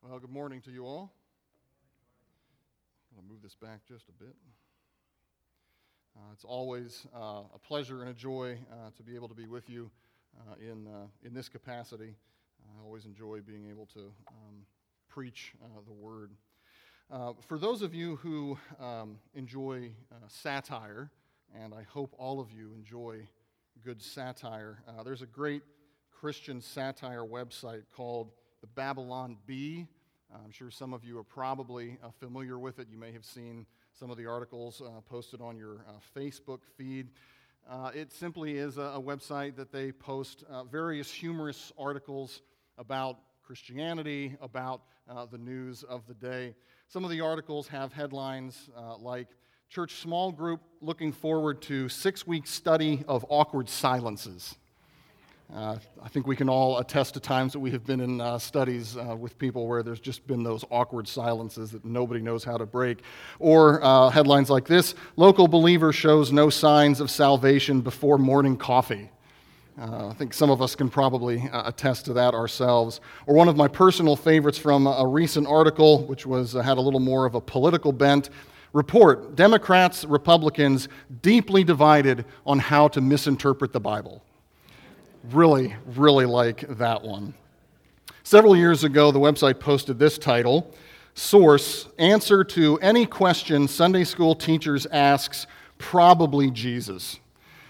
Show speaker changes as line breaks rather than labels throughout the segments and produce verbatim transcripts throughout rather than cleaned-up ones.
Well, good morning to you all. I'll move this back just a bit. Uh, it's always uh, a pleasure and a joy uh, to be able to be with you uh, in uh, in this capacity. I always enjoy being able to um, preach uh, the Word. Uh, for those of you who um, enjoy uh, satire, and I hope all of you enjoy good satire, uh, there's a great Christian satire website called the Babylon Bee. I'm sure some of you are probably uh, familiar with it. You may have seen some of the articles uh, posted on your uh, Facebook feed. Uh, it simply is a, a website that they post uh, various humorous articles about Christianity, about uh, the news of the day. Some of the articles have headlines uh, like, Church Small Group Looking Forward to Six-Week Study of Awkward Silences. Uh, I think we can all attest to times that we have been in uh, studies uh, with people where there's just been those awkward silences that nobody knows how to break. Or uh, headlines like this, Local Believer Shows No Signs of Salvation Before Morning Coffee. Uh, I think some of us can probably uh, attest to that ourselves. Or one of my personal favorites from a, a recent article, which was uh, had a little more of a political bent, report, Democrats, Republicans deeply divided on how to misinterpret the Bible. Really, really like that one. Several years ago, the website posted this title, Source, Answer to Any Question Sunday School Teachers Asks, Probably Jesus.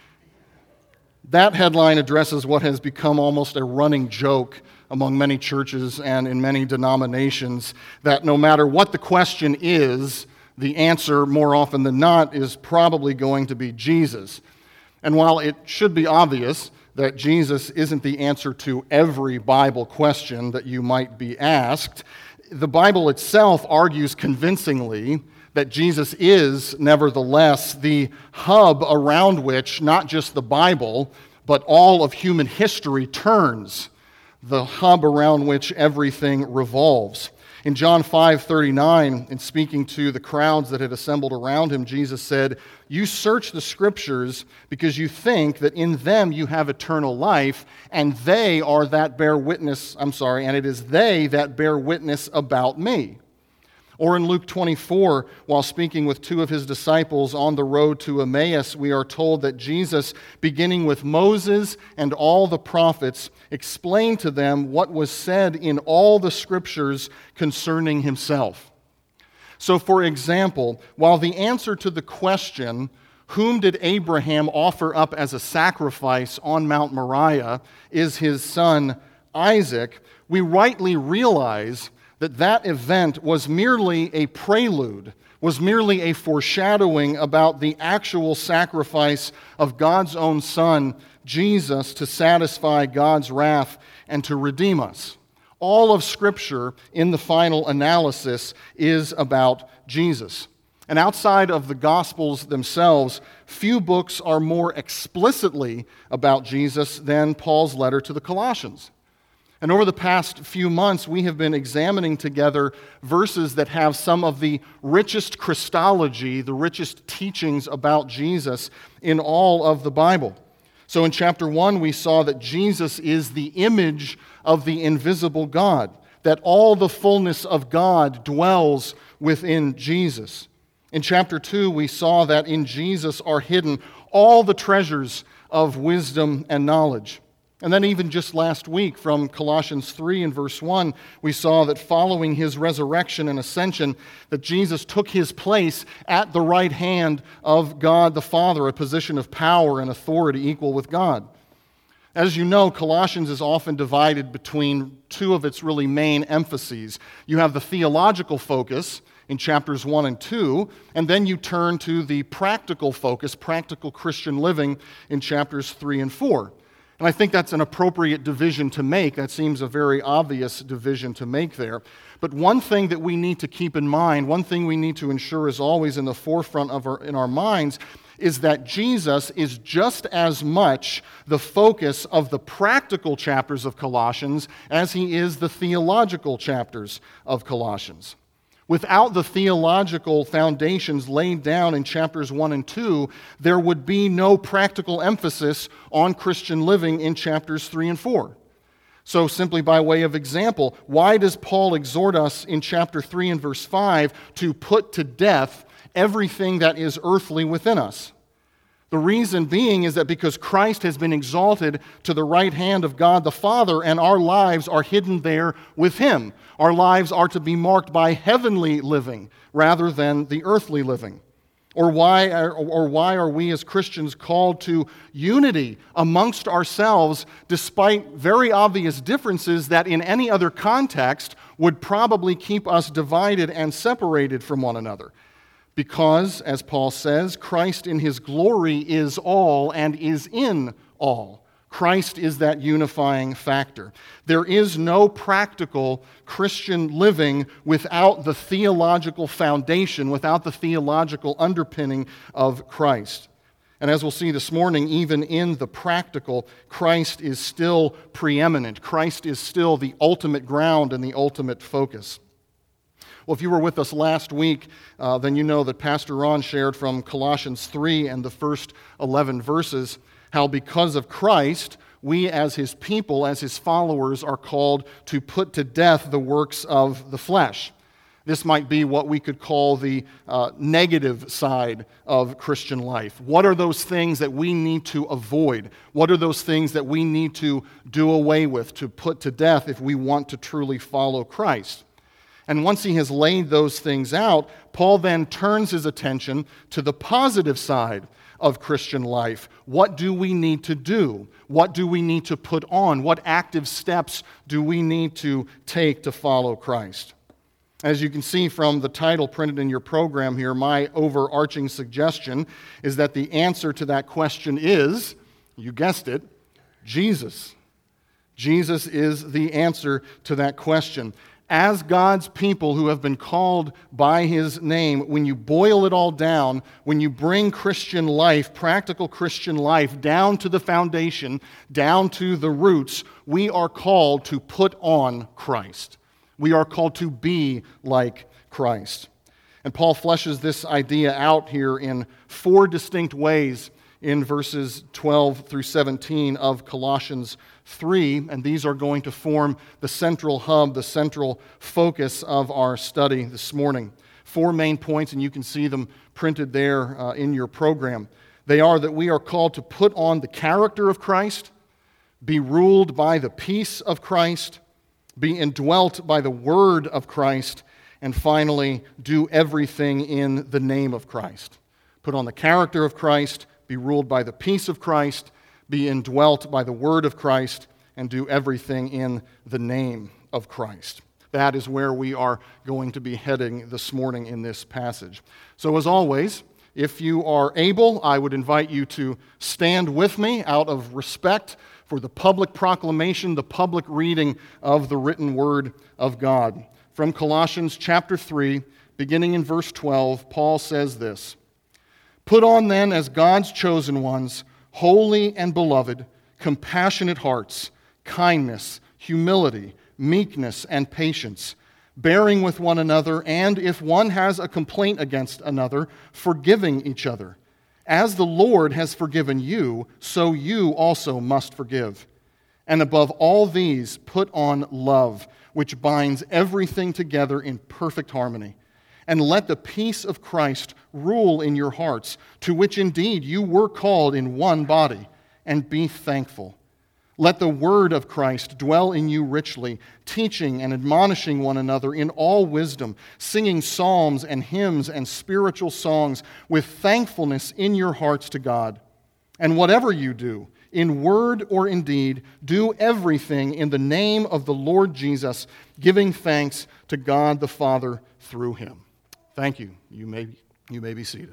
That headline addresses what has become almost a running joke among many churches and in many denominations, that no matter what the question is, the answer, more often than not, is probably going to be Jesus. And while it should be obvious that Jesus isn't the answer to every Bible question that you might be asked, the Bible itself argues convincingly that Jesus is, nevertheless, the hub around which not just the Bible, but all of human history turns, the hub around which everything revolves. In John five thirty-nine, in speaking to the crowds that had assembled around him, Jesus said, "You search the Scriptures because you think that in them you have eternal life, and they are that bear witness, I'm sorry, and it is they that bear witness about me." Or in Luke twenty-four, while speaking with two of his disciples on the road to Emmaus, we are told that Jesus, beginning with Moses and all the prophets, explained to them what was said in all the Scriptures concerning himself. So, for example, while the answer to the question, whom did Abraham offer up as a sacrifice on Mount Moriah, is his son Isaac, we rightly realize that that event was merely a prelude, was merely a foreshadowing about the actual sacrifice of God's own Son, Jesus, to satisfy God's wrath and to redeem us. All of Scripture, in the final analysis, is about Jesus. And outside of the Gospels themselves, few books are more explicitly about Jesus than Paul's letter to the Colossians. And over the past few months, we have been examining together verses that have some of the richest Christology, the richest teachings about Jesus in all of the Bible. So in chapter one, we saw that Jesus is the image of the invisible God, that all the fullness of God dwells within Jesus. In chapter two, we saw that in Jesus are hidden all the treasures of wisdom and knowledge. And then even just last week from Colossians three and verse one, we saw that following his resurrection and ascension, that Jesus took his place at the right hand of God the Father, a position of power and authority equal with God. As you know, Colossians is often divided between two of its really main emphases. You have the theological focus in chapters one and two, and then you turn to the practical focus, practical Christian living, in chapters three and four. And I think that's an appropriate division to make. That seems a very obvious division to make there. But one thing that we need to keep in mind, one thing we need to ensure is always in the forefront of our, in our minds, is that Jesus is just as much the focus of the practical chapters of Colossians as he is the theological chapters of Colossians. Without the theological foundations laid down in chapters one and two, there would be no practical emphasis on Christian living in chapters three and four. So simply by way of example, why does Paul exhort us in chapter three and verse five to put to death everything that is earthly within us? The reason being is that because Christ has been exalted to the right hand of God the Father, and our lives are hidden there with Him. Our lives are to be marked by heavenly living rather than the earthly living. Or why are, or why are we as Christians called to unity amongst ourselves despite very obvious differences that in any other context would probably keep us divided and separated from one another? Because, as Paul says, Christ in His glory is all and is in all. Christ is that unifying factor. There is no practical Christian living without the theological foundation, without the theological underpinning of Christ. And as we'll see this morning, even in the practical, Christ is still preeminent. Christ is still the ultimate ground and the ultimate focus. Well, if you were with us last week, uh, then you know that Pastor Ron shared from Colossians three and the first eleven verses how because of Christ, we as His people, as His followers, are called to put to death the works of the flesh. This might be what we could call the uh, negative side of Christian life. What are those things that we need to avoid? What are those things that we need to do away with, to put to death if we want to truly follow Christ? And once he has laid those things out, Paul then turns his attention to the positive side of Christian life. What do we need to do? What do we need to put on? What active steps do we need to take to follow Christ? As you can see from the title printed in your program here, my overarching suggestion is that the answer to that question is, you guessed it, Jesus. Jesus is the answer to that question. As God's people who have been called by His name, when you boil it all down, when you bring Christian life, practical Christian life, down to the foundation, down to the roots, we are called to put on Christ. We are called to be like Christ. And Paul fleshes this idea out here in four distinct ways in verses twelve through seventeen of Colossians three, and these are going to form the central hub, the central focus of our study this morning. Four main points, and you can see them printed there uh, in your program. They are that we are called to put on the character of Christ, be ruled by the peace of Christ, be indwelt by the word of Christ, and finally, do everything in the name of Christ. Put on the character of Christ, be ruled by the peace of Christ, be indwelt by the word of Christ, and do everything in the name of Christ. That is where we are going to be heading this morning in this passage. So as always, if you are able, I would invite you to stand with me out of respect for the public proclamation, the public reading of the written word of God. From Colossians chapter three, beginning in verse twelve, Paul says this, "Put on then as God's chosen ones, holy and beloved, compassionate hearts, kindness, humility, meekness, and patience, bearing with one another, and if one has a complaint against another, forgiving each other. As the Lord has forgiven you, so you also must forgive. And above all these, put on love, which binds everything together in perfect harmony. And let the peace of Christ rule in your hearts, to which indeed you were called in one body, and be thankful. Let the word of Christ dwell in you richly, teaching and admonishing one another in all wisdom, singing psalms and hymns and spiritual songs with thankfulness in your hearts to God. And whatever you do, in word or in deed, do everything in the name of the Lord Jesus, giving thanks to God the Father through Him." Thank you. You may, you may be seated.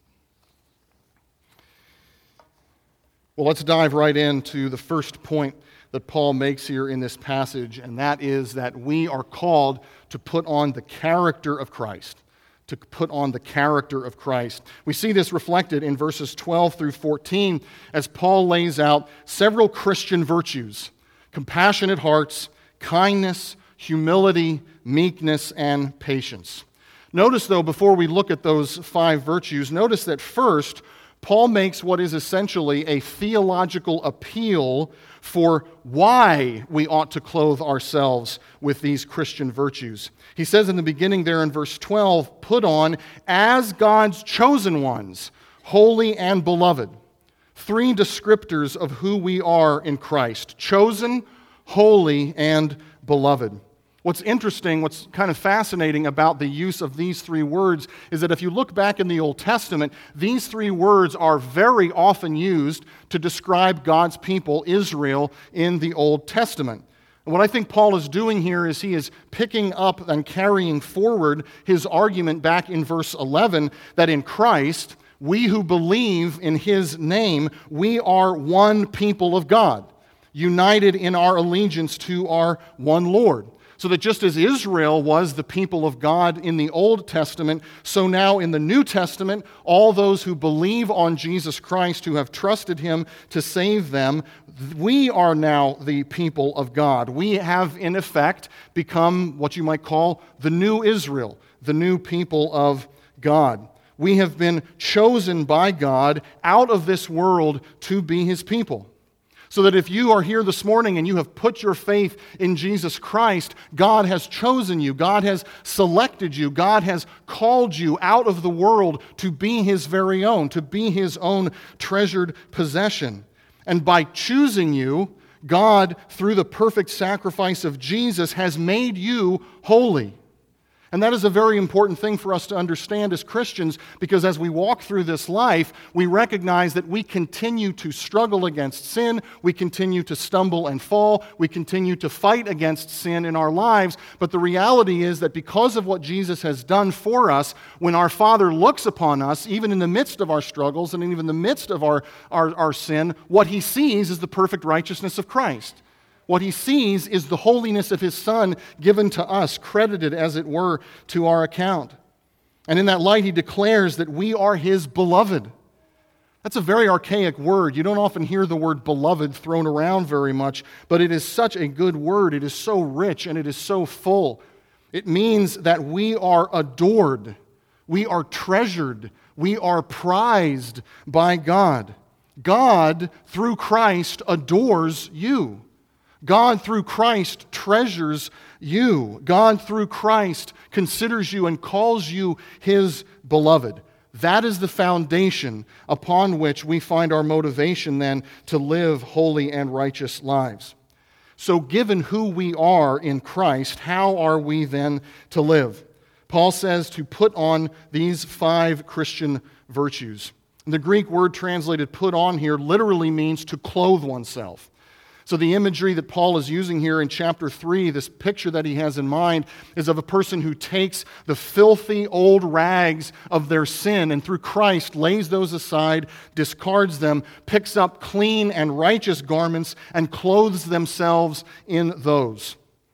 Well, let's dive right into the first point that Paul makes here in this passage, and that is that we are called to put on the character of Christ. To put on the character of Christ. We see this reflected in verses twelve through fourteen as Paul lays out several Christian virtues: compassionate hearts, kindness, humility, meekness, and patience. Notice, though, before we look at those five virtues, notice that first, Paul makes what is essentially a theological appeal for why we ought to clothe ourselves with these Christian virtues. He says in the beginning there in verse twelve, put on as God's chosen ones, holy and beloved. Three descriptors of who we are in Christ: chosen, holy, and beloved. What's interesting, what's kind of fascinating about the use of these three words is that if you look back in the Old Testament, these three words are very often used to describe God's people, Israel, in the Old Testament. And what I think Paul is doing here is he is picking up and carrying forward his argument back in verse eleven that in Christ, we who believe in His name, we are one people of God, united in our allegiance to our one Lord. So that just as Israel was the people of God in the Old Testament, so now in the New Testament, all those who believe on Jesus Christ, who have trusted Him to save them, we are now the people of God. We have, in effect, become what you might call the new Israel, the new people of God. We have been chosen by God out of this world to be His people. So that if you are here this morning and you have put your faith in Jesus Christ, God has chosen you, God has selected you, God has called you out of the world to be His very own, to be His own treasured possession. And by choosing you, God, through the perfect sacrifice of Jesus, has made you holy. And that is a very important thing for us to understand as Christians, because as we walk through this life, we recognize that we continue to struggle against sin, we continue to stumble and fall, we continue to fight against sin in our lives, but the reality is that because of what Jesus has done for us, when our Father looks upon us, even in the midst of our struggles and even in the midst of our, our, our sin, what He sees is the perfect righteousness of Christ. What He sees is the holiness of His Son given to us, credited, as it were, to our account. And in that light, He declares that we are His beloved. That's a very archaic word. You don't often hear the word beloved thrown around very much, but it is such a good word. It is so rich and it is so full. It means that we are adored, we are treasured, we are prized by God. God, through Christ, adores you. God, through Christ, treasures you. God, through Christ, considers you and calls you His beloved. That is the foundation upon which we find our motivation then to live holy and righteous lives. So given who we are in Christ, how are we then to live? Paul says to put on these five Christian virtues. The Greek word translated put on here literally means to clothe oneself. So the imagery that Paul is using here in chapter three, this picture that he has in mind, is of a person who takes the filthy old rags of their sin and through Christ lays those aside, discards them, picks up clean and righteous garments, and clothes themselves in those.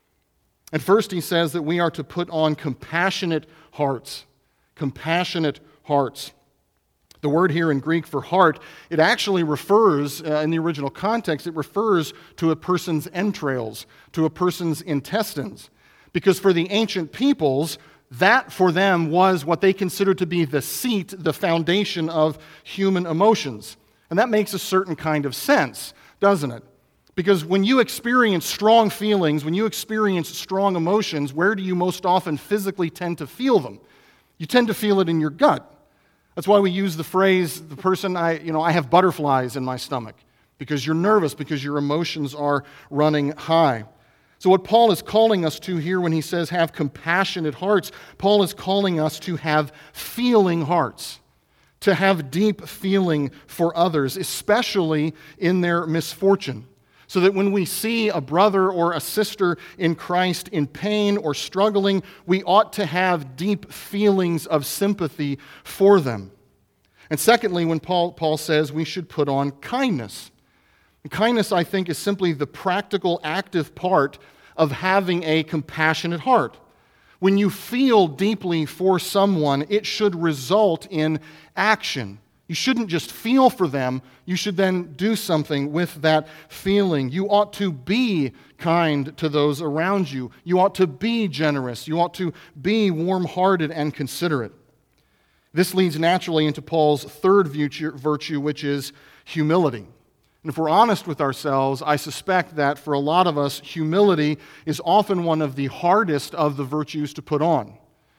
And first he says that we are to put on compassionate hearts. Compassionate hearts. The word here in Greek for heart, it actually refers, uh, in the original context, it refers to a person's entrails, to a person's intestines. Because for the ancient peoples, that for them was what they considered to be the seat, the foundation of human emotions. And that makes a certain kind of sense, doesn't it? Because when you experience strong feelings, when you experience strong emotions, where do you most often physically tend to feel them? You tend to feel it in your gut. That's why we use the phrase, the person, I, you know, I have butterflies in my stomach, because you're nervous, because your emotions are running high. So what Paul is calling us to here when he says have compassionate hearts, Paul is calling us to have feeling hearts, to have deep feeling for others, especially in their misfortune. So that when we see a brother or a sister in Christ in pain or struggling, we ought to have deep feelings of sympathy for them. And secondly, when Paul, Paul says we should put on kindness. And kindness, I think, is simply the practical, active part of having a compassionate heart. When you feel deeply for someone, it should result in action. You shouldn't just feel for them, you should then do something with that feeling. You ought to be kind to those around you. You ought to be generous. You ought to be warm-hearted and considerate. This leads naturally into Paul's third virtue, which is humility. And if we're honest with ourselves, I suspect that for a lot of us, humility is often one of the hardest of the virtues to put on.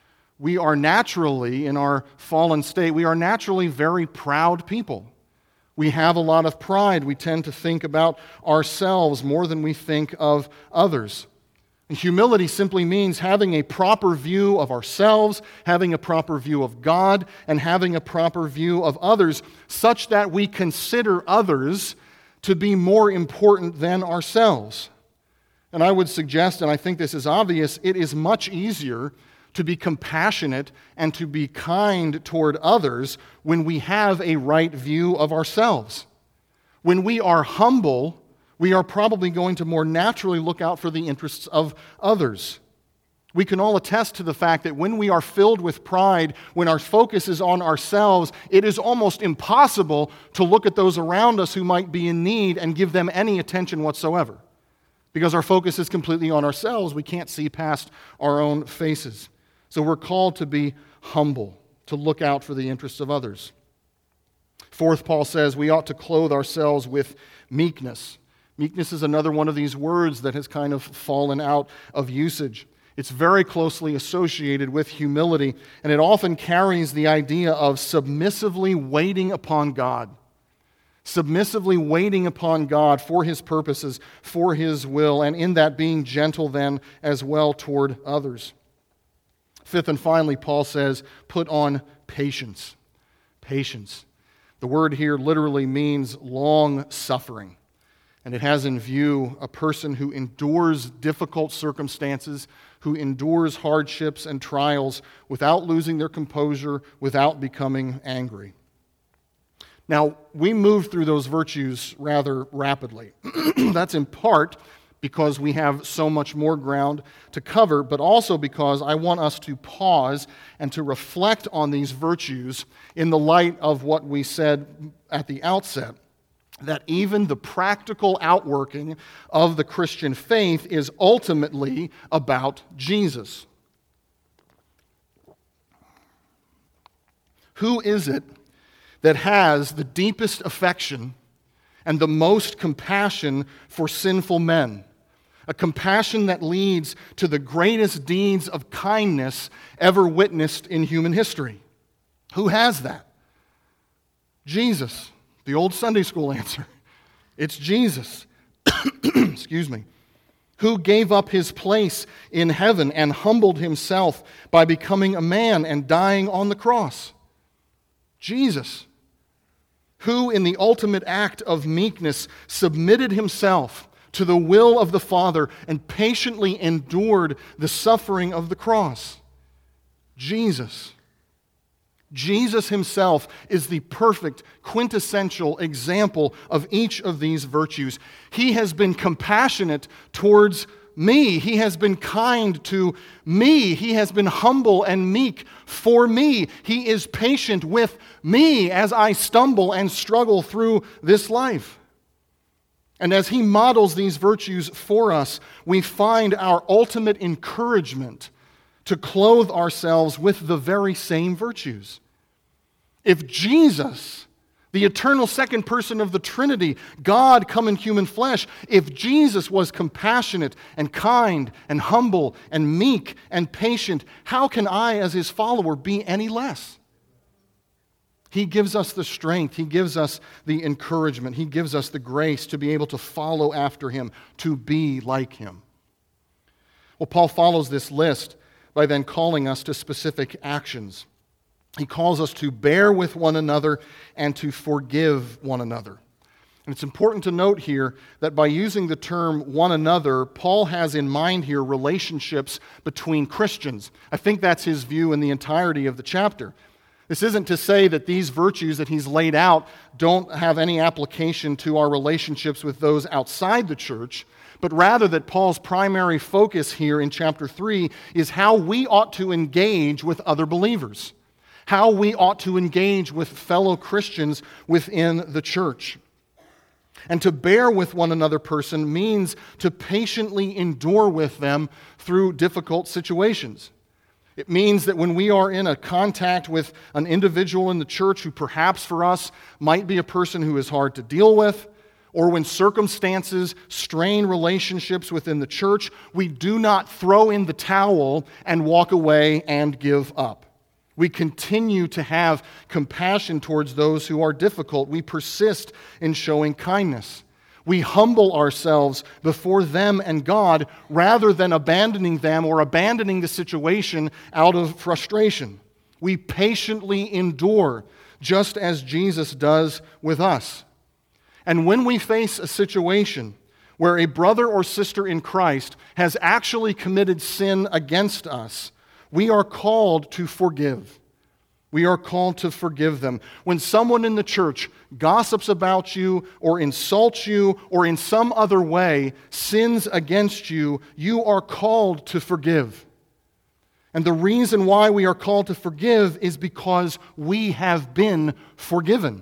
We are naturally, in our fallen state, we are naturally very proud people. We have a lot of pride. We tend to think about ourselves more than we think of others. And humility simply means having a proper view of ourselves, having a proper view of God, and having a proper view of others, such that we consider others to be more important than ourselves. And I would suggest, and I think this is obvious, it is much easier to be compassionate and to be kind toward others when we have a right view of ourselves. When we are humble, we are probably going to more naturally look out for the interests of others. We can all attest to the fact that when we are filled with pride, when our focus is on ourselves, it is almost impossible to look at those around us who might be in need and give them any attention whatsoever. Because our focus is completely on ourselves, we can't see past our own faces. So we're called to be humble, to look out for the interests of others. Fourth, Paul says we ought to clothe ourselves with meekness. Meekness is another one of these words that has kind of fallen out of usage. It's very closely associated with humility, and it often carries the idea of submissively waiting upon God. Submissively waiting upon God for His purposes, for His will, and in that being gentle then as well toward others. Fifth and finally, Paul says, put on patience. Patience. The word here literally means long suffering. And it has in view a person who endures difficult circumstances, who endures hardships and trials without losing their composure, without becoming angry. Now, we move through those virtues rather rapidly. That's in part because we have so much more ground to cover, but also because I want us to pause and to reflect on these virtues in the light of what we said at the outset, that even the practical outworking of the Christian faith is ultimately about Jesus. Who is it that has the deepest affection and the most compassion for sinful men? A compassion that leads to the greatest deeds of kindness ever witnessed in human history. Who has that? Jesus. The old Sunday school answer. It's Jesus. Excuse me. Who gave up His place in heaven and humbled Himself by becoming a man and dying on the cross. Jesus. Who in the ultimate act of meekness submitted Himself to the will of the Father and patiently endured the suffering of the cross. Jesus. Jesus Himself is the perfect, quintessential example of each of these virtues. He has been compassionate towards me. He has been kind to me. He has been humble and meek for me. He is patient with me as I stumble and struggle through this life. And as He models these virtues for us, we find our ultimate encouragement to clothe ourselves with the very same virtues. If Jesus, the eternal second person of the Trinity, God come in human flesh, if Jesus was compassionate and kind and humble and meek and patient, how can I, as His follower, be any less? He gives us the strength, He gives us the encouragement, He gives us the grace to be able to follow after Him, to be like Him. Well, Paul follows this list by then calling us to specific actions. He calls us to bear with one another and to forgive one another. And it's important to note here that by using the term one another, Paul has in mind here relationships between Christians. I think that's his view in the entirety of the chapter. This isn't to say that these virtues that he's laid out don't have any application to our relationships with those outside the church, but rather that Paul's primary focus here in chapter three is how we ought to engage with other believers, how we ought to engage with fellow Christians within the church. And to bear with one another person means to patiently endure with them through difficult situations. It means that when we are in a contact with an individual in the church who perhaps for us might be a person who is hard to deal with, or when circumstances strain relationships within the church, we do not throw in the towel and walk away and give up. We continue to have compassion towards those who are difficult. We persist in showing kindness. We humble ourselves before them and God rather than abandoning them or abandoning the situation out of frustration. We patiently endure, just as Jesus does with us. And when we face a situation where a brother or sister in Christ has actually committed sin against us, we are called to forgive. We are called to forgive them. When someone in the church gossips about you or insults you or in some other way sins against you, you are called to forgive. And the reason why we are called to forgive is because we have been forgiven.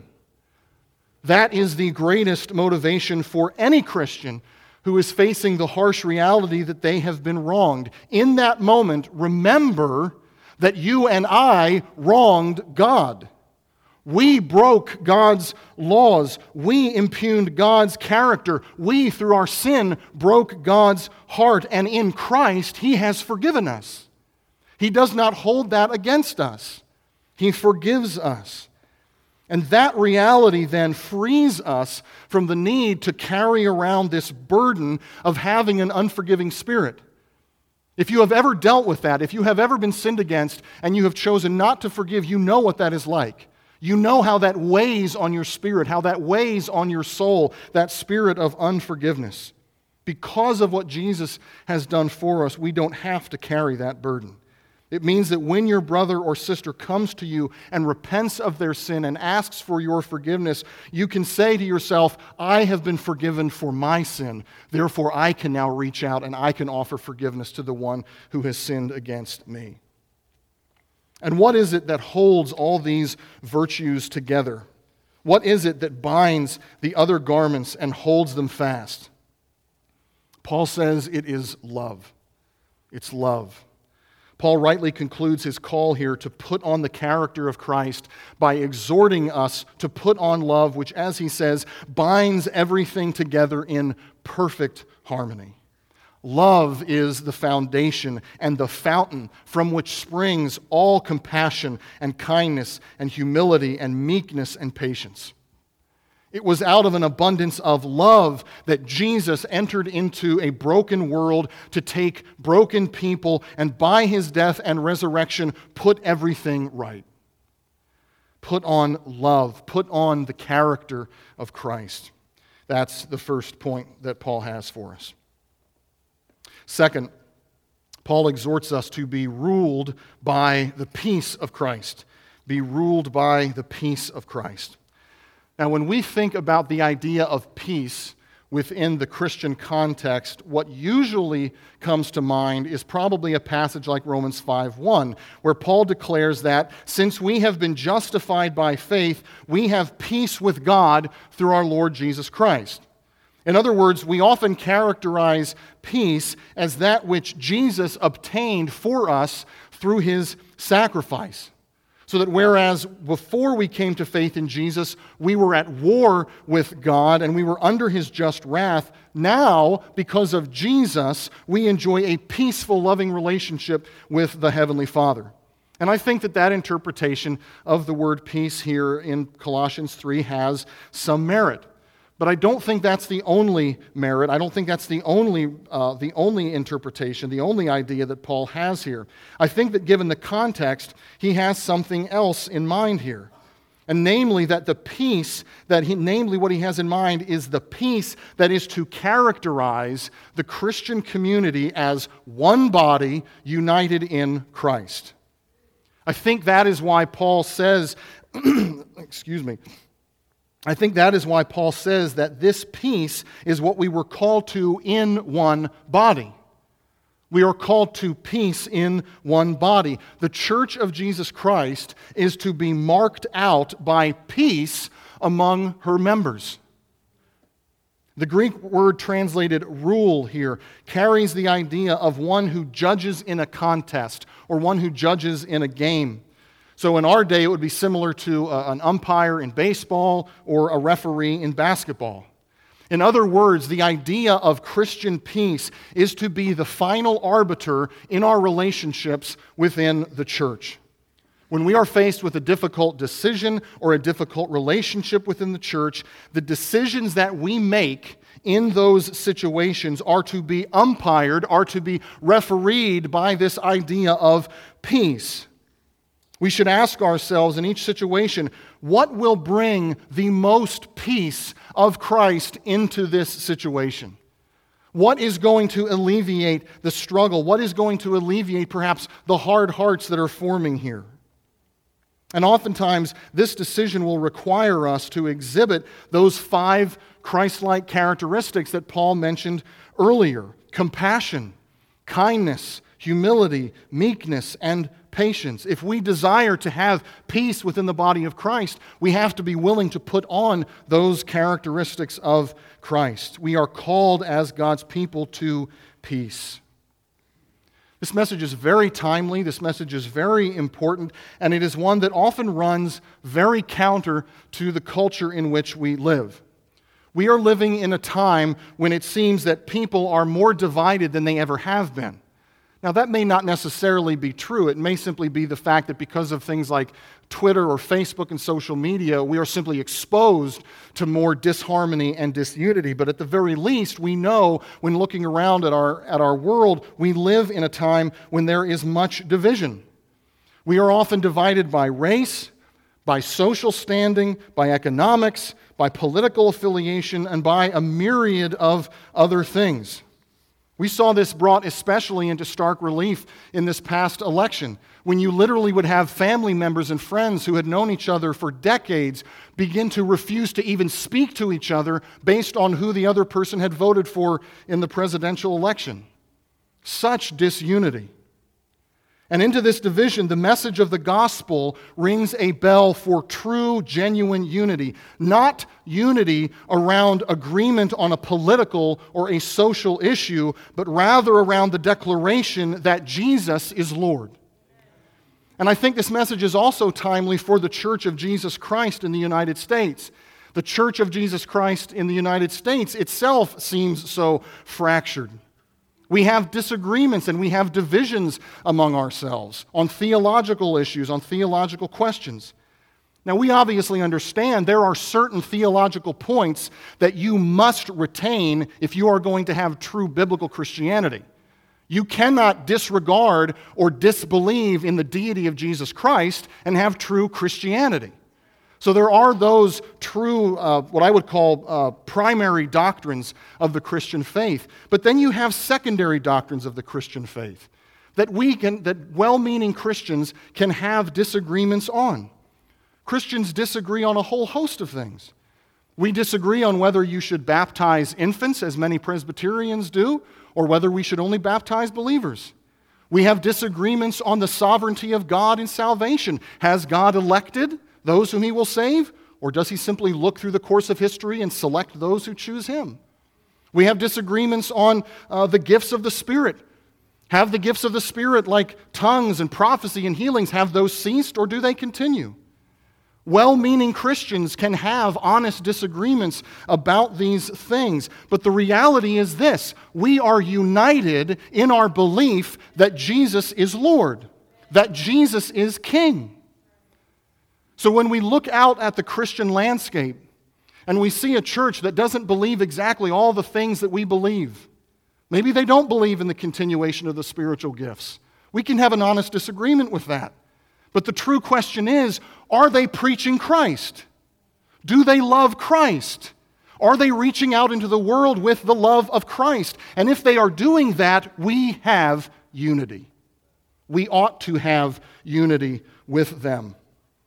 That is the greatest motivation for any Christian who is facing the harsh reality that they have been wronged. In that moment, remember that you and I wronged God. We broke God's laws. We impugned God's character. We, through our sin, broke God's heart. And in Christ, He has forgiven us. He does not hold that against us. He forgives us. And that reality then frees us from the need to carry around this burden of having an unforgiving spirit. If you have ever dealt with that, if you have ever been sinned against and you have chosen not to forgive, you know what that is like. You know how that weighs on your spirit, how that weighs on your soul, that spirit of unforgiveness. Because of what Jesus has done for us, we don't have to carry that burden. It means that when your brother or sister comes to you and repents of their sin and asks for your forgiveness, you can say to yourself, I have been forgiven for my sin. Therefore, I can now reach out and I can offer forgiveness to the one who has sinned against me. And what is it that holds all these virtues together? What is it that binds the other garments and holds them fast? Paul says it is love. It's love. Paul rightly concludes his call here to put on the character of Christ by exhorting us to put on love, which, as he says, binds everything together in perfect harmony. Love is the foundation and the fountain from which springs all compassion and kindness and humility and meekness and patience. It was out of an abundance of love that Jesus entered into a broken world to take broken people and by His death and resurrection put everything right. Put on love. Put on the character of Christ. That's the first point that Paul has for us. Second, Paul exhorts us to be ruled by the peace of Christ. Be ruled by the peace of Christ. Now, when we think about the idea of peace within the Christian context, what usually comes to mind is probably a passage like Romans five one, where Paul declares that since we have been justified by faith, we have peace with God through our Lord Jesus Christ. In other words, we often characterize peace as that which Jesus obtained for us through His sacrifice. So that whereas before we came to faith in Jesus, we were at war with God and we were under His just wrath, now, because of Jesus, we enjoy a peaceful, loving relationship with the Heavenly Father. And I think that that interpretation of the word peace here in Colossians three has some merit. But I don't think that's the only merit. I don't think that's the only, uh, the only interpretation, the only idea that Paul has here. I think that given the context, he has something else in mind here. And namely that the peace, that he, namely what he has in mind is the peace that is to characterize the Christian community as one body united in Christ. I think that is why Paul says, excuse me, I think that is why Paul says that this peace is what we were called to in one body. We are called to peace in one body. The church of Jesus Christ is to be marked out by peace among her members. The Greek word translated rule here carries the idea of one who judges in a contest or one who judges in a game. So in our day, it would be similar to uh, an umpire in baseball or a referee in basketball. In other words, the idea of Christian peace is to be the final arbiter in our relationships within the church. When we are faced with a difficult decision or a difficult relationship within the church, the decisions that we make in those situations are to be umpired, are to be refereed by this idea of peace. We should ask ourselves in each situation, what will bring the most peace of Christ into this situation? What is going to alleviate the struggle? What is going to alleviate perhaps the hard hearts that are forming here? And oftentimes, this decision will require us to exhibit those five Christ-like characteristics that Paul mentioned earlier: compassion, kindness, humility, meekness, and patience. If we desire to have peace within the body of Christ, we have to be willing to put on those characteristics of Christ. We are called as God's people to peace. This message is very timely, this message is very important, and it is one that often runs very counter to the culture in which we live. We are living in a time when it seems that people are more divided than they ever have been. Now, that may not necessarily be true. It may simply be the fact that because of things like Twitter or Facebook and social media, we are simply exposed to more disharmony and disunity. But at the very least, we know when looking around at our, at our world, we live in a time when there is much division. We are often divided by race, by social standing, by economics, by political affiliation, and by a myriad of other things. We saw this brought especially into stark relief in this past election, when you literally would have family members and friends who had known each other for decades begin to refuse to even speak to each other based on who the other person had voted for in the presidential election. Such disunity. And into this division, the message of the gospel rings a bell for true, genuine unity. Not unity around agreement on a political or a social issue, but rather around the declaration that Jesus is Lord. And I think this message is also timely for the Church of Jesus Christ in the United States. The Church of Jesus Christ in the United States itself seems so fractured. We have disagreements and we have divisions among ourselves on theological issues, on theological questions. Now, we obviously understand there are certain theological points that you must retain if you are going to have true biblical Christianity. You cannot disregard or disbelieve in the deity of Jesus Christ and have true Christianity. So there are those true, uh, what I would call uh, primary doctrines of the Christian faith. But then you have secondary doctrines of the Christian faith that we can, that well-meaning Christians can have disagreements on. Christians disagree on a whole host of things. We disagree on whether you should baptize infants, as many Presbyterians do, or whether we should only baptize believers. We have disagreements on the sovereignty of God in salvation. Has God elected those whom He will save, or does He simply look through the course of history and select those who choose Him? We have disagreements on uh, the gifts of the Spirit. Have the gifts of the Spirit, like tongues and prophecy and healings, have those ceased, or do they continue? Well-meaning Christians can have honest disagreements about these things, but the reality is this: we are united in our belief that Jesus is Lord, that Jesus is King. So when we look out at the Christian landscape and we see a church that doesn't believe exactly all the things that we believe, maybe they don't believe in the continuation of the spiritual gifts. We can have an honest disagreement with that. But the true question is, are they preaching Christ? Do they love Christ? Are they reaching out into the world with the love of Christ? And if they are doing that, we have unity. We ought to have unity with them.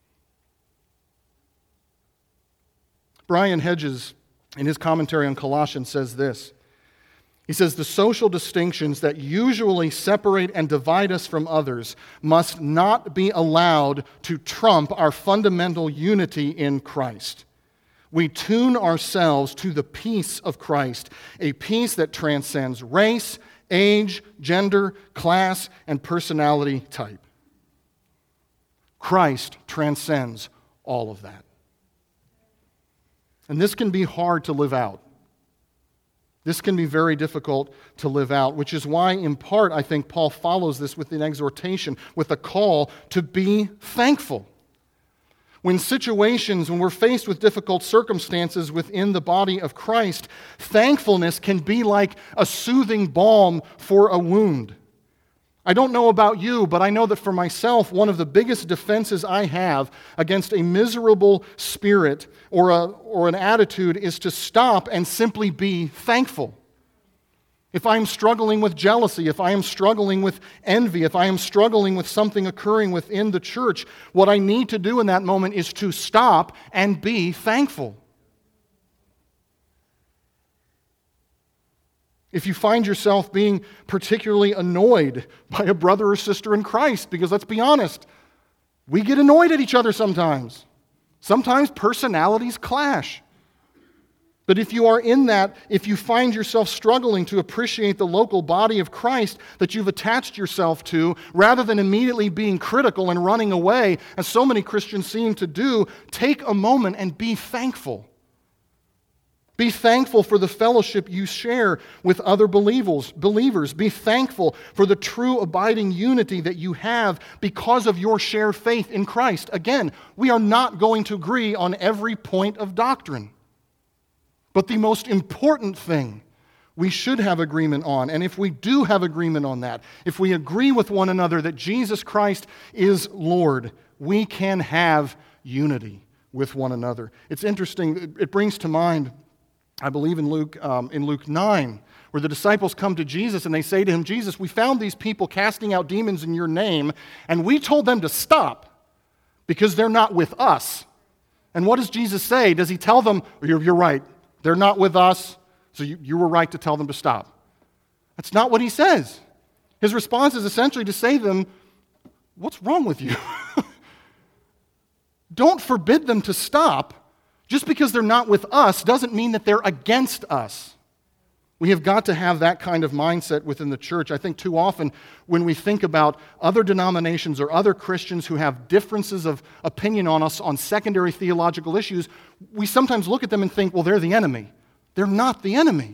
Brian Hedges, in his commentary on Colossians, says this. He says, the social distinctions that usually separate and divide us from others must not be allowed to trump our fundamental unity in Christ. we tune ourselves to the peace of Christ, a peace that transcends race, age, gender, class, and personality type. Christ transcends all of that. And this can be hard to live out. This can be very difficult to live out, which is why, in part, I think Paul follows this with an exhortation, with a call to be thankful. When situations, when we're faced with difficult circumstances within the body of Christ, thankfulness can be like a soothing balm for a wound. I don't know about you, but I know that for myself, one of the biggest defenses I have against a miserable spirit or, a, or an attitude is to stop and simply be thankful. If I am struggling with jealousy, if I am struggling with envy, if I am struggling with something occurring within the church, what I need to do in that moment is to stop and be thankful. If you find yourself being particularly annoyed by a brother or sister in Christ, because let's be honest, we get annoyed at each other sometimes. Sometimes personalities clash. But if you are in that, if you find yourself struggling to appreciate the local body of Christ that you've attached yourself to, rather than immediately being critical and running away, as so many Christians seem to do, take a moment and be thankful. Be thankful for the fellowship you share with other believers. Believers. Be thankful for the true abiding unity that you have because of your shared faith in Christ. Again, we are not going to agree on every point of doctrine. But the most important thing we should have agreement on, and if we do have agreement on that, if we agree with one another that Jesus Christ is Lord, we can have unity with one another. It's interesting, it brings to mind, I believe in Luke, um, in Luke nine, where the disciples come to Jesus and they say to him, Jesus, we found these people casting out demons in your name, and we told them to stop because they're not with us. And what does Jesus say? Does he tell them, you're, you're right, they're not with us, so you, you were right to tell them to stop? That's not what he says. His response is essentially to say to them, what's wrong with you? Don't forbid them to stop. Just because they're not with us doesn't mean that they're against us. We have got to have that kind of mindset within the church. I think too often when we think about other denominations or other Christians who have differences of opinion on us on secondary theological issues, we sometimes look at them and think, well, they're the enemy. They're not the enemy.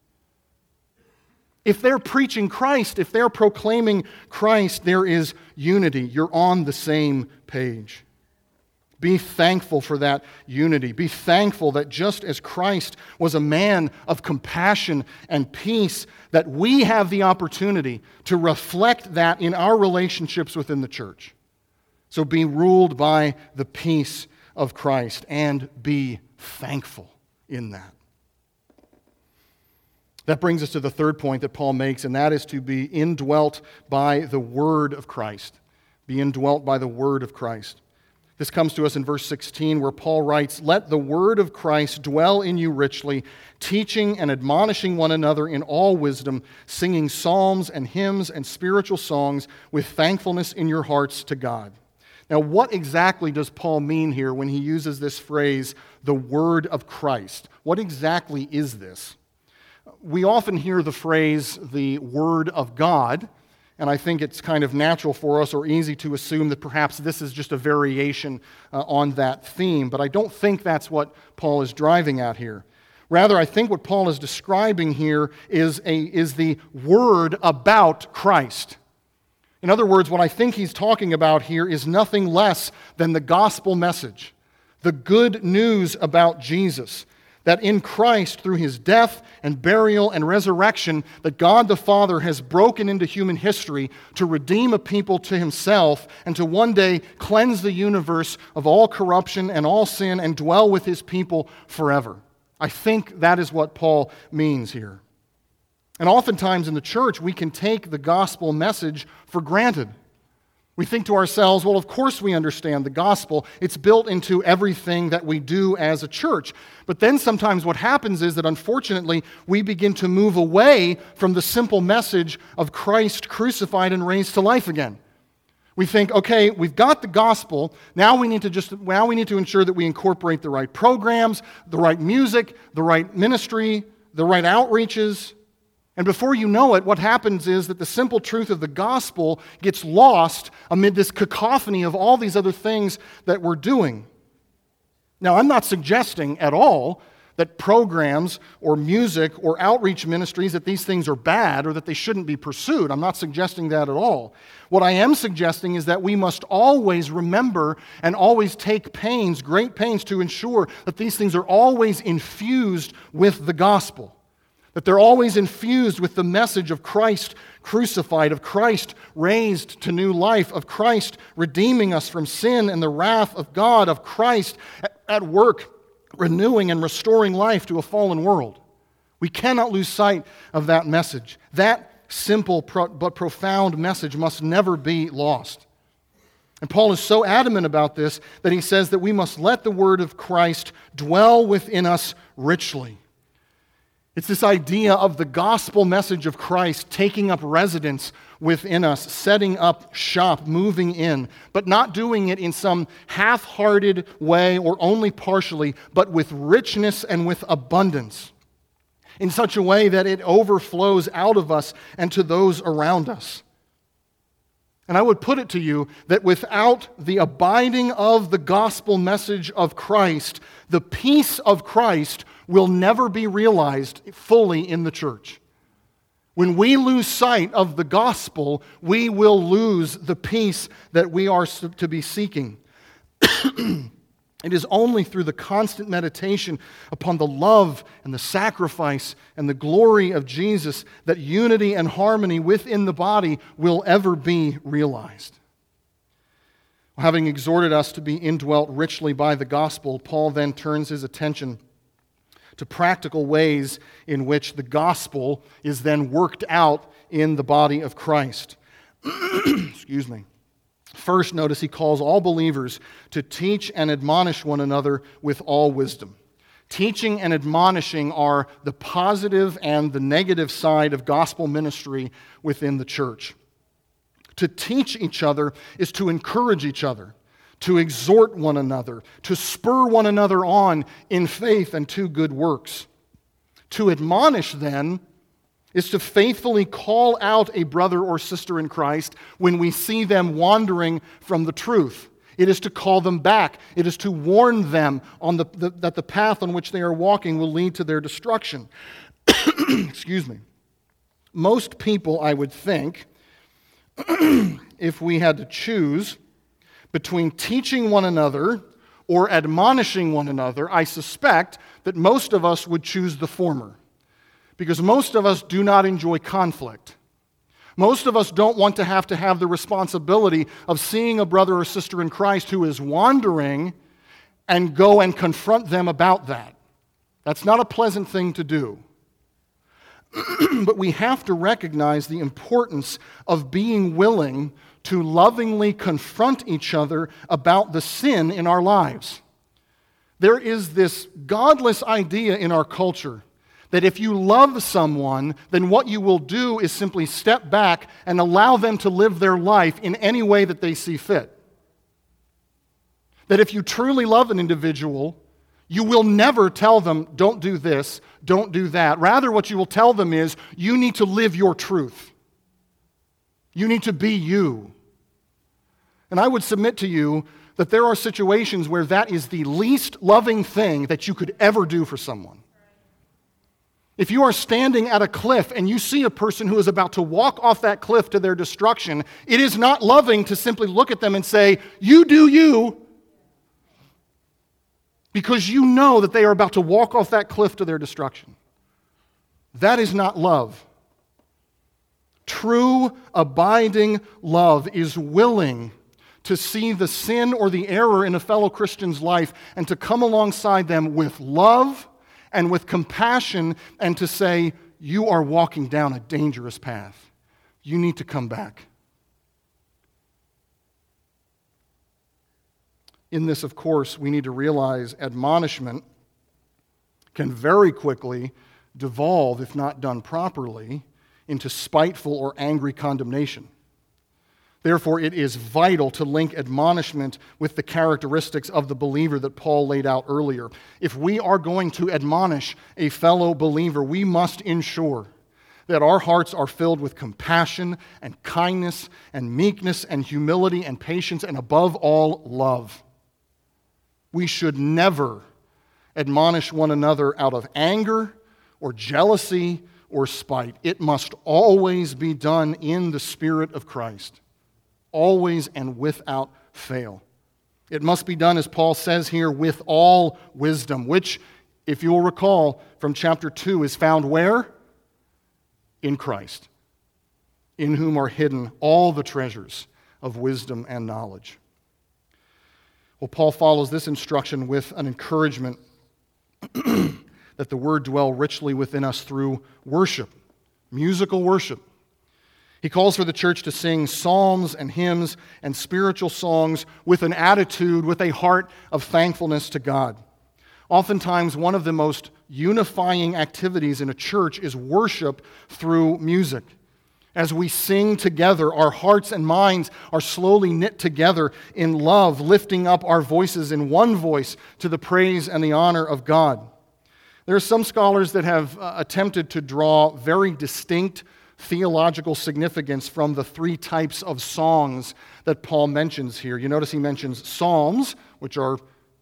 If they're preaching Christ, if they're proclaiming Christ, there is unity. You're on the same page. Be thankful for that unity. Be thankful that just as Christ was a man of compassion and peace, that we have the opportunity to reflect that in our relationships within the church. So be ruled by the peace of Christ and be thankful in that. That brings us to the third point that Paul makes, and that is to be indwelt by the Word of Christ. Be indwelt by the Word of Christ. This comes to us in verse sixteen, where Paul writes, let the word of Christ dwell in you richly, teaching and admonishing one another in all wisdom, singing psalms and hymns and spiritual songs with thankfulness in your hearts to God. Now, what exactly does Paul mean here when he uses this phrase, the word of Christ? What exactly is this? We often hear the phrase, the word of God, and I think it's kind of natural for us or easy to assume that perhaps this is just a variation uh, on that theme. But I don't think that's what Paul is driving at here. Rather, I think what Paul is describing here is, a, is the word about Christ. In other words, what I think he's talking about here is nothing less than the gospel message, the good news about Jesus. That in Christ, through his death and burial and resurrection, that God the Father has broken into human history to redeem a people to himself and to one day cleanse the universe of all corruption and all sin and dwell with his people forever. I think that is what Paul means here. And oftentimes in the church, we can take the gospel message for granted. We think to ourselves, well, of course we understand the gospel. It's built into everything that we do as a church. But then sometimes what happens is that unfortunately we begin to move away from the simple message of Christ crucified and raised to life again. We think, okay, we've got the gospel, now we need to just now we need to ensure that we incorporate the right programs, the right music, the right ministry, the right outreaches. And before you know it, what happens is that the simple truth of the gospel gets lost amid this cacophony of all these other things that we're doing. Now, I'm not suggesting at all that programs or music or outreach ministries, that these things are bad or that they shouldn't be pursued. I'm not suggesting that at all. What I am suggesting is that we must always remember and always take pains, great pains, to ensure that these things are always infused with the gospel. That they're always infused with the message of Christ crucified, of Christ raised to new life, of Christ redeeming us from sin and the wrath of God, of Christ at work renewing and restoring life to a fallen world. We cannot lose sight of that message. That simple but profound message must never be lost. And Paul is so adamant about this that he says that we must let the word of Christ dwell within us richly. It's this idea of the gospel message of Christ taking up residence within us, setting up shop, moving in, but not doing it in some half-hearted way or only partially, but with richness and with abundance, in such a way that it overflows out of us and to those around us. And I would put it to you that without the abiding of the gospel message of Christ, the peace of Christ will never be realized fully in the church. When we lose sight of the gospel, we will lose the peace that we are to be seeking. It is only through the constant meditation upon the love and the sacrifice and the glory of Jesus that unity and harmony within the body will ever be realized. Having exhorted us to be indwelt richly by the gospel, Paul then turns his attention to practical ways in which the gospel is then worked out in the body of Christ. Excuse me. First, notice he calls all believers to teach and admonish one another with all wisdom. Teaching and admonishing are the positive and the negative side of gospel ministry within the church. To teach each other is to encourage each other, to exhort one another, to spur one another on in faith and to good works. To admonish, then, is to faithfully call out a brother or sister in Christ when we see them wandering from the truth. It is to call them back. It is to warn them on the, the, that the path on which they are walking will lead to their destruction. Excuse me. Most people, I would think, if we had to choose between teaching one another or admonishing one another, I suspect that most of us would choose the former. Because most of us do not enjoy conflict. Most of us don't want to have to have the responsibility of seeing a brother or sister in Christ who is wandering and go and confront them about that. That's not a pleasant thing to do. But we have to recognize the importance of being willing to lovingly confront each other about the sin in our lives. There is this godless idea in our culture that if you love someone, then what you will do is simply step back and allow them to live their life in any way that they see fit. That if you truly love an individual, you will never tell them, don't do this, don't do that. Rather, what you will tell them is, you need to live your truth. You need to be you. And I would submit to you that there are situations where that is the least loving thing that you could ever do for someone. If you are standing at a cliff and you see a person who is about to walk off that cliff to their destruction, it is not loving to simply look at them and say, you do you, because you know that they are about to walk off that cliff to their destruction. That is not love. True, abiding love is willing to see the sin or the error in a fellow Christian's life and to come alongside them with love and with compassion, and to say, you are walking down a dangerous path. You need to come back. In this, of course, we need to realize admonishment can very quickly devolve, if not done properly, into spiteful or angry condemnation. Therefore, it is vital to link admonishment with the characteristics of the believer that Paul laid out earlier. If we are going to admonish a fellow believer, we must ensure that our hearts are filled with compassion and kindness and meekness and humility and patience and above all, love. We should never admonish one another out of anger or jealousy or spite. It must always be done in the Spirit of Christ. Always and without fail. It must be done, as Paul says here, with all wisdom, which, if you'll recall from chapter two, is found where? In Christ, in whom are hidden all the treasures of wisdom and knowledge. Well, Paul follows this instruction with an encouragement that the Word dwell richly within us through worship, musical worship. He calls for the church to sing psalms and hymns and spiritual songs with an attitude, with a heart of thankfulness to God. Oftentimes, one of the most unifying activities in a church is worship through music. As we sing together, our hearts and minds are slowly knit together in love, lifting up our voices in one voice to the praise and the honor of God. There are some scholars that have uh, attempted to draw very distinct theological significance from the three types of songs that Paul mentions here. You notice he mentions psalms, which are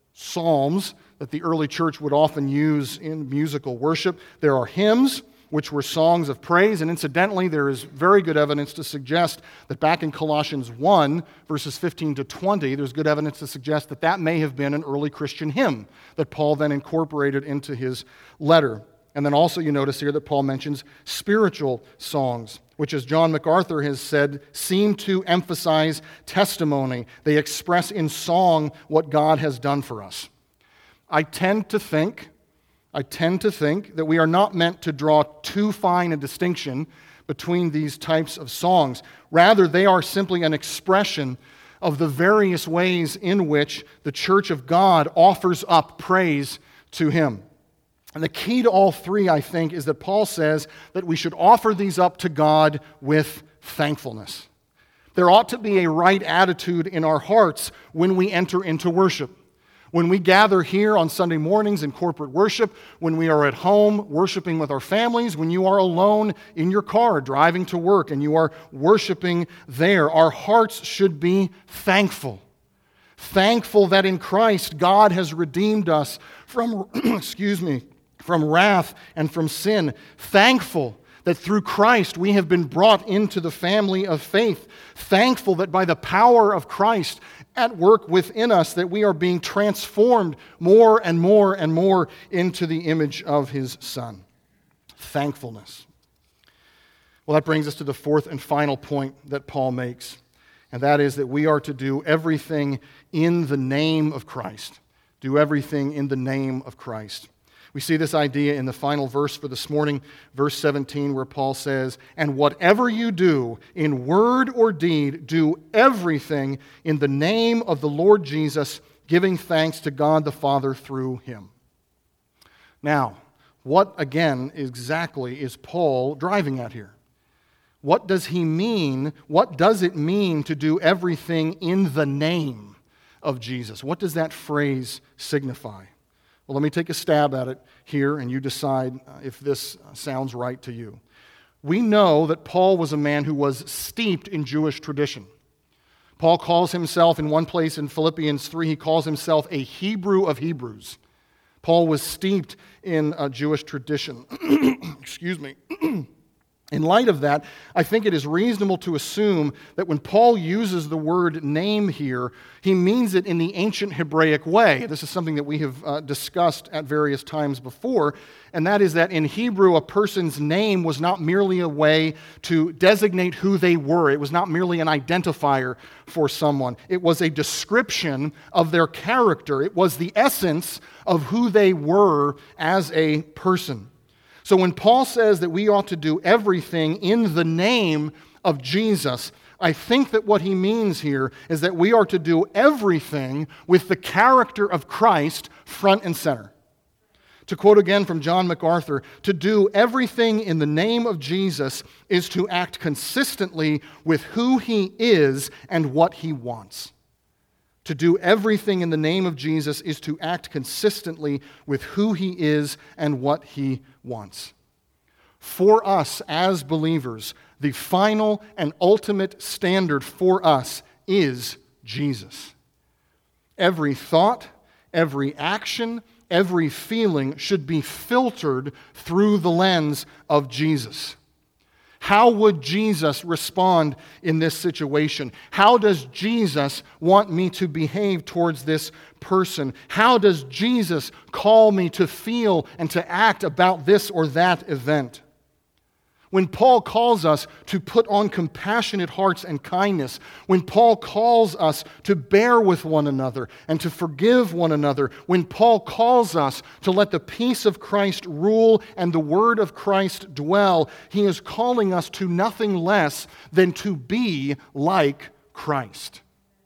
psalms that the early church would often use in musical worship. There are hymns, which were songs of praise, and incidentally, there is very good evidence to suggest that back in Colossians one, verses fifteen to twenty, there's good evidence to suggest that that may have been an early Christian hymn that Paul then incorporated into his letter. And then also you notice here that Paul mentions spiritual songs, which, as John MacArthur has said, seem to emphasize testimony. They express in song what God has done for us. I tend to think, I tend to think that we are not meant to draw too fine a distinction between these types of songs. Rather, they are simply an expression of the various ways in which the church of God offers up praise to Him. And the key to all three, I think, is that Paul says that we should offer these up to God with thankfulness. There ought to be a right attitude in our hearts when we enter into worship. When we gather here on Sunday mornings in corporate worship, when we are at home worshiping with our families, when you are alone in your car driving to work and you are worshiping there, our hearts should be thankful. Thankful that in Christ God has redeemed us from, excuse me, from wrath and from sin. Thankful that through Christ we have been brought into the family of faith. Thankful that by the power of Christ at work within us, that we are being transformed more and more and more into the image of His Son. Thankfulness. Well, that brings us to the fourth and final point that Paul makes, and that is that we are to do everything in the name of Christ. Do everything in the name of Christ. We see this idea in the final verse for this morning, verse seventeen, where Paul says, "And whatever you do, in word or deed, do everything in the name of the Lord Jesus, giving thanks to God the Father through Him." Now, what again exactly is Paul driving at here? What does he mean? What does it mean to do everything in the name of Jesus? What does that phrase signify? Well, let me take a stab at it here, and you decide if this sounds right to you. We know that Paul was a man who was steeped in Jewish tradition. Paul calls himself, in one place in Philippians three, he calls himself a Hebrew of Hebrews. Paul was steeped in a Jewish tradition. Excuse me. In light of that, I think it is reasonable to assume that when Paul uses the word name here, he means it in the ancient Hebraic way. This is something that we have uh, discussed at various times before, and that is that in Hebrew, a person's name was not merely a way to designate who they were. It was not merely an identifier for someone. It was a description of their character. It was the essence of who they were as a person. So when Paul says that we ought to do everything in the name of Jesus, I think that what he means here is that we are to do everything with the character of Christ front and center. To quote again from John MacArthur, to do everything in the name of Jesus is to act consistently with who He is and what He wants. To do everything in the name of Jesus is to act consistently with who He is and what He wants. For us as believers, the final and ultimate standard for us is Jesus. Every thought, every action, every feeling should be filtered through the lens of Jesus. How would Jesus respond in this situation? How does Jesus want me to behave towards this person? How does Jesus call me to feel and to act about this or that event? When Paul calls us to put on compassionate hearts and kindness, when Paul calls us to bear with one another and to forgive one another, when Paul calls us to let the peace of Christ rule and the word of Christ dwell, he is calling us to nothing less than to be like Christ.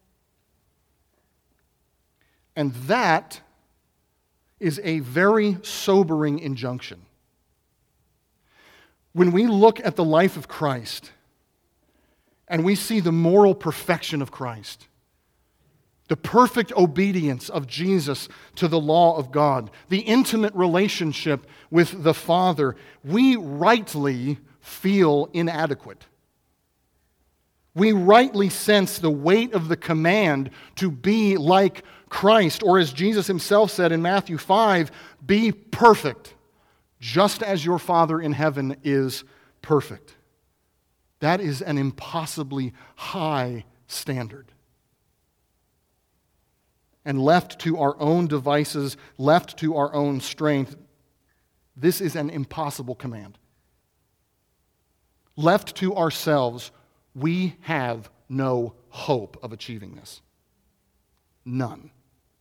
And that is a very sobering injunction. When we look at the life of Christ and we see the moral perfection of Christ, the perfect obedience of Jesus to the law of God, the intimate relationship with the Father, we rightly feel inadequate. We rightly sense the weight of the command to be like Christ, or as Jesus Himself said in Matthew five, be perfect, just as your Father in heaven is perfect. That is an impossibly high standard. And left to our own devices, left to our own strength, this is an impossible command. Left to ourselves, we have no hope of achieving this. None.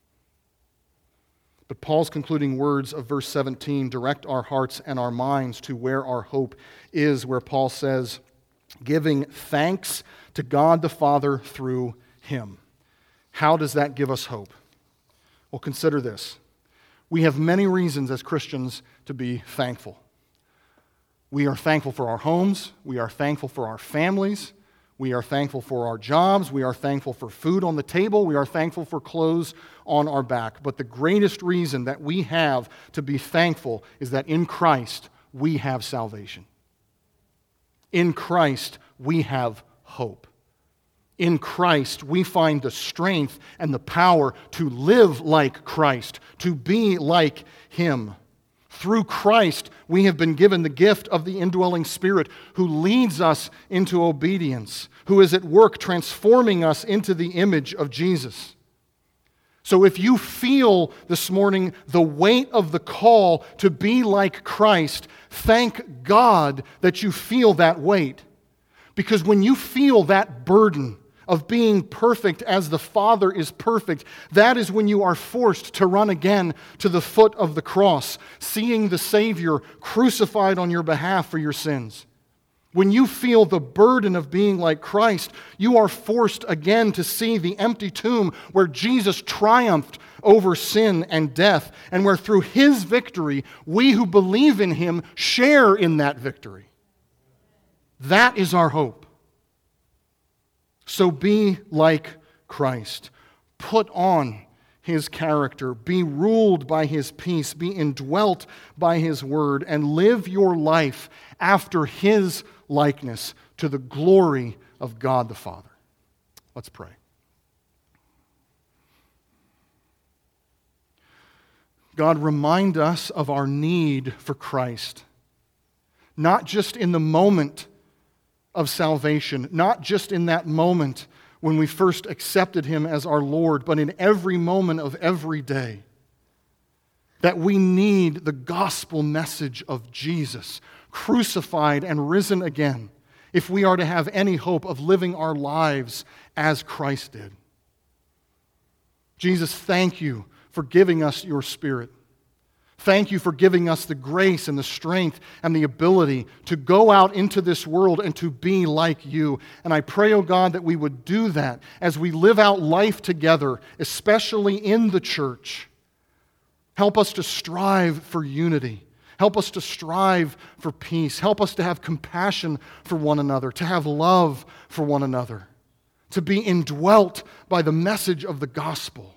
But Paul's concluding words of verse seventeen direct our hearts and our minds to where our hope is, where Paul says, giving thanks to God the Father through Him. How does that give us hope? Well, consider this. We have many reasons as Christians to be thankful. We are thankful for our homes. We are thankful for our families. We are thankful for our jobs. We are thankful for food on the table. We are thankful for clothes on our back. But the greatest reason that we have to be thankful is that in Christ we have salvation. In Christ we have hope. In Christ we find the strength and the power to live like Christ, to be like Him. Through Christ, we have been given the gift of the indwelling Spirit who leads us into obedience, who is at work transforming us into the image of Jesus. So if you feel this morning the weight of the call to be like Christ, thank God that you feel that weight. Because when you feel that burden of being perfect as the Father is perfect, that is when you are forced to run again to the foot of the cross, seeing the Savior crucified on your behalf for your sins. When you feel the burden of being like Christ, you are forced again to see the empty tomb where Jesus triumphed over sin and death, and where through His victory, we who believe in Him share in that victory. That is our hope. So be like Christ. Put on His character. Be ruled by His peace. Be indwelt by His word. And live your life after His likeness to the glory of God the Father. Let's pray. God, remind us of our need for Christ. Not just in the moment of salvation, not just in that moment when we first accepted Him as our Lord, but in every moment of every day. That we need the gospel message of Jesus, crucified and risen again, if we are to have any hope of living our lives as Christ did. Jesus, thank You for giving us Your Spirit. Thank You for giving us the grace and the strength and the ability to go out into this world and to be like You. And I pray, oh God, that we would do that as we live out life together, especially in the church. Help us to strive for unity. Help us to strive for peace. Help us to have compassion for one another, to have love for one another, to be indwelt by the message of the gospel.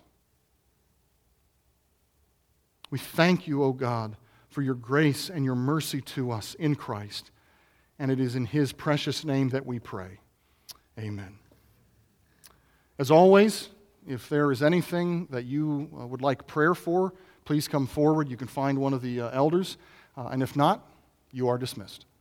We thank you, O God, for your grace and your mercy to us in Christ. And it is in his precious name that we pray. Amen. As always, if there is anything that you uh, would like prayer for, please come forward. You can find one of the uh, elders. Uh, and if not, you are dismissed.